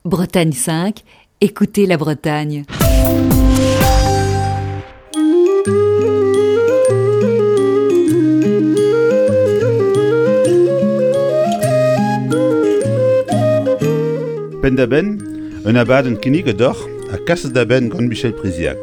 Bretagne 5, écoutez la Bretagne. Pen da ben, un abadenn kinnig a doc'h a kasset da ben gant Michel Priziac.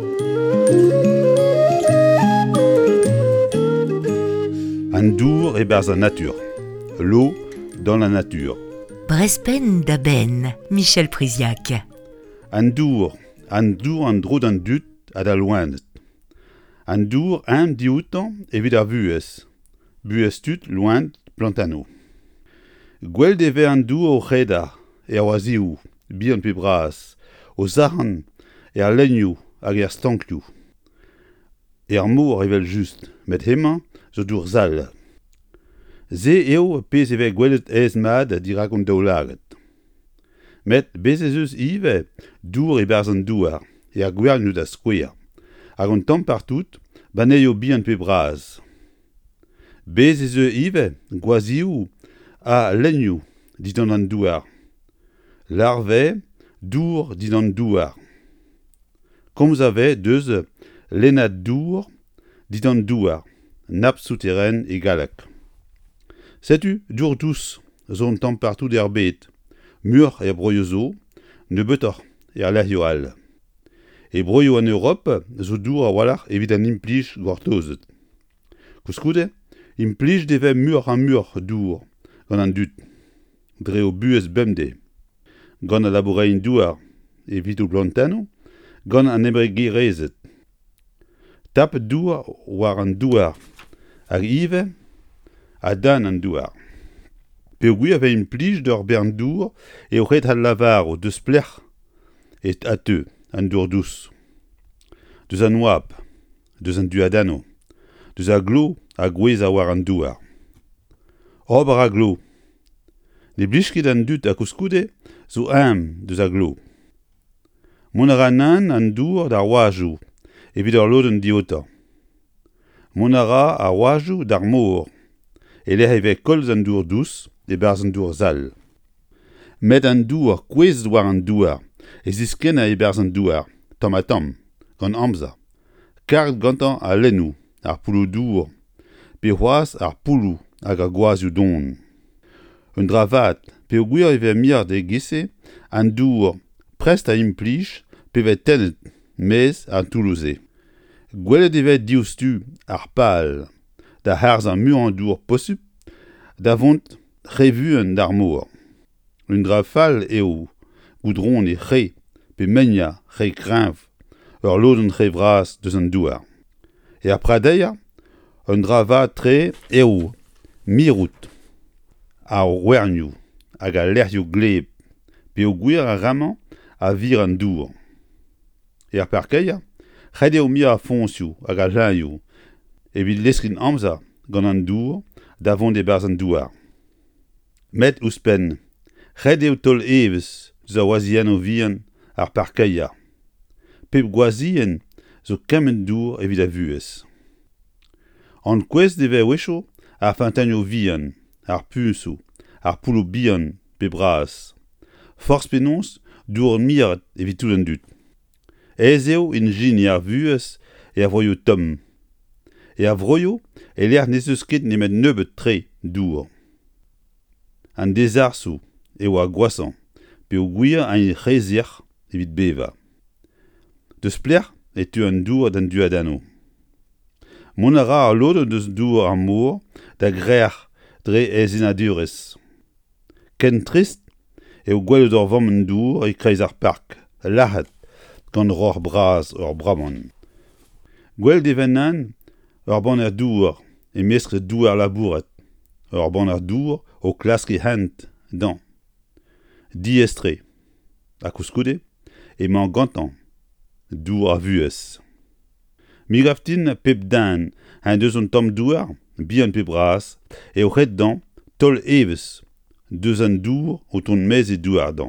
An dour e-berzh an natur. L'eau dans la nature. Brespen da ben, Michel Priziac. An dour an dro d'an dud a da loennet. An dour dioutan evit ar vuez. Vuez tud loent plantano. Gwell deve an dour o c'hedar e a oazioù, bihan pe bras, o zaran e ar lenioù hag ar stankioù. E ar mor evel just, met hemañ zo dour zal. Ze eo pez eve gwellet ez mad dirak an daoulaget. Met bez ez eus ive dour e-berzh an douar, e ar gwernioù da skouer. Hag an tamm partout, baneo bihan pe bras. Bez ez eus ive gwazioù a lenioù dit an douar. Larve, dour dit an douar. Komz ave deus lennad dour dit an douar, nap souterrain e galak. Setu, dour tous, zo an tamm partout er bet, mur e broio zo, ne betor e ar lec'hio all. E broio an Europe, zo dour a walac'h evit an implij gortozet. Koulskoude, implij deve mur dour, gant an dud, dre o buez bemde. Gant a labourein douar evit o plantano, gant an ebregirezet. Tap douar war an douar, hag ive a dan an douar. Pe gwir ave implij d'ur bern dour e o ret al lavar o deus plec'h et a teu an dour dous. Deus an oab, deus an duadano, deus a glo a gwez a war an douar. Ober a glo. Ne blij ket an dud a koulskoude zo deus a glo. Mont a ra nan an dour d'ar oajoù, evit ur lodenn diotañ. Mont a ra ar oajoù d'ar mor, e lec'h eve kolz an dour dous e-berzh an dour zal. Met an dour kouez war an douar, e zisken a e-berzh an douar, tamm a tamm, gant amza. Kard gantañ a lennoù, ar poulou dour, pe c'hoaz ar poulou hag ar gwazioù don. Un dra vat, pe o gwir eve miard e gese, an dour prest a implij, pe vet tennet, mez an toulouze. Gwellet eve diouztu ar pal, da c'harzh an mur an dour possup, da vont c'hevuen d'ar mor. Un dra fall eo, goudron e c'he, pe menia c'he kreñv, ur lodenn c'he vras deus an douar. E ar pradeia, un dra vat tre eo, mirout, a wernioù, hag a lec'hioù gleb, pe o gwir a ramman a vir an dour. E ar perkeia, c'hed eo mir a foñsioù hag a lañioù, evit leskrin amza gant an dour da vont e-berzh an douar. Met ouzhpenn, c'hed eo tol evezh eus a oazien o vihan ar perkeia. Pep gwazien zo kement dour evit a vuez. An kouez deve wecho ar fintanioù vihan, ar puñsou, ar poulou bihan pe bras. Forz penaos, dour miret evit tout an dud. Ez eo in jin ar vuez e ar vroio tomm. E ar vroio e lec'h ne eus ket nemet nebeut tre dour. An dezarsou eo ar gwasan, pe o gwir an c'hezierc'h evit beva. Deus plec'h e tu an dour d'an duadano. Mont a ra ar lodenn deus dour ar mor da grec'h dre ez enadurez. Ken trist eo gwellet ur vamm an dour e kreiz ar park, lachet, gant roc'h bras ur brabant. Gwell deven nan ur ban er dour e meskre douar labouret, ur ban er dour o klask e hent dan. Diestre, a koulskoude, e man gantañ, dour a vuez. Mi gaftin pep dan an deus an tamm douar, bihan pe bras, e o ret dan tol evezh, deus an dour o ton mez e douar dan.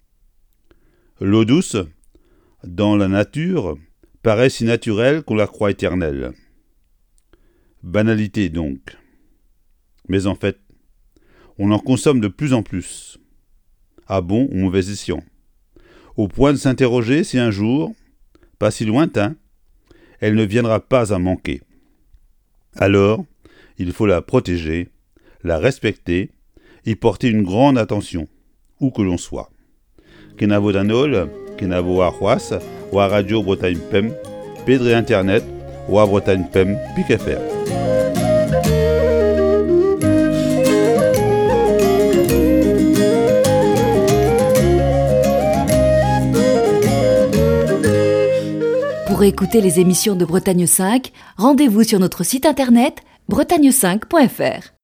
L'eau douce, dans la nature, paraît si naturelle qu'on la croit éternelle. Banalité donc. Mais en fait, on en consomme de plus en plus. à bon ou mauvais escient, au point de s'interroger si un jour, pas si lointain, elle ne viendra pas à manquer. Alors, il faut la protéger, la respecter, y porter une grande attention, où que l'on soit. Kenavo Danol, Kenavo Arhuas, ou à Radio Bretagne Pem, Pédré Internet, ou à Bretagne Pem, Pic-FR. Pour écouter les émissions de Bretagne 5, rendez-vous sur notre site internet bretagne5.fr.